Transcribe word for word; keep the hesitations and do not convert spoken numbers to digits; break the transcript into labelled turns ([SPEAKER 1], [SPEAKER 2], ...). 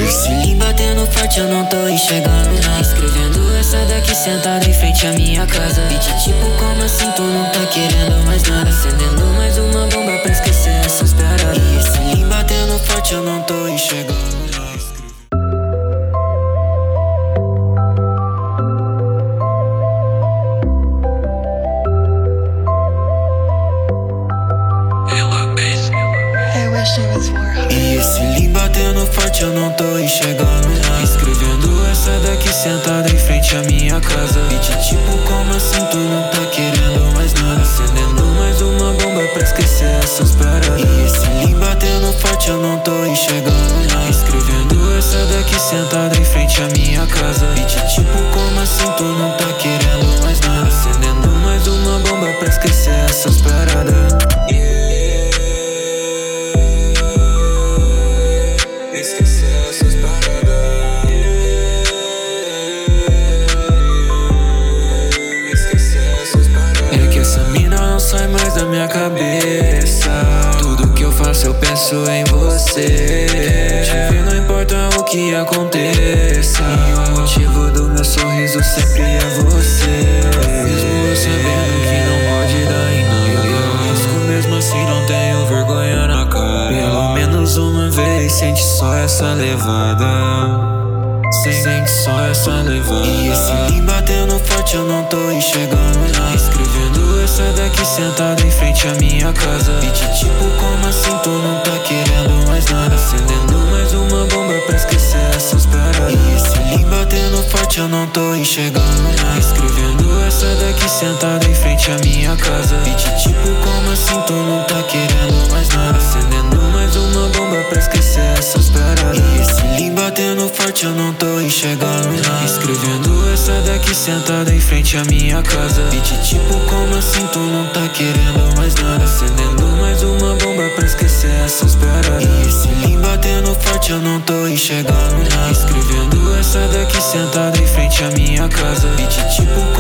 [SPEAKER 1] esse lim batendo forte eu não tô enxergando nada. Escrevendo essa daqui sentada em frente à minha casa. Beat tipo como assim tu não tá querendo mais nada. Acendendo mais uma bomba pra esquecer essas paradas. E esse lim batendo forte eu não tô enxergando nada. E esse lim batendo forte eu não tô enxergando nada. Escrevendo essa daqui sentada em frente à minha casa. Beat tipo como assim tu não tá querendo mais nada. Acendendo mais uma bomba pra esquecer essas paradas. E esse lim batendo forte eu não tô enxergando nada. Escrevendo essa daqui sentada em frente à minha casa. Beat tipo como assim tu não tá querendo mais nada. Acendendo mais uma bomba pra esquecer essas paradas. Sai mais da minha cabeça. Tudo que eu faço eu penso em você. Te ver não importa o que aconteça. E o motivo do meu sorriso sempre é você. Mesmo sabendo que não pode dar em nada, eu risco mesmo assim, não tenho vergonha na cara. Pelo menos uma vez sente só essa levada. Sente só essa levada. E esse lim batendo forte eu não tô enxergando nada. Escrevendo essa daqui sentada em frente à minha casa. Beat tipo como assim tu não tá querendo mais nada. Acendendo mais uma bomba pra esquecer essas paradas. E esse lim batendo forte eu não tô enxergando nada. Escrevendo essa daqui sentada em frente à minha casa. Beat tipo como assim tu não tá querendo mais nada. Acendendo mais uma bomba pra esquecer essas paradas. E esse lim batendo forte eu não tô enxergando nada. Escrevendo essa daqui sentada em frente à minha casa. Beat tipo como assim tu não tá querendo mais nada. Acendendo mais uma bomba pra esquecer essas paradas. E esse lim batendo forte eu não tô enxergando nada. Escrevendo essa daqui sentada em frente à minha casa. Beat tipo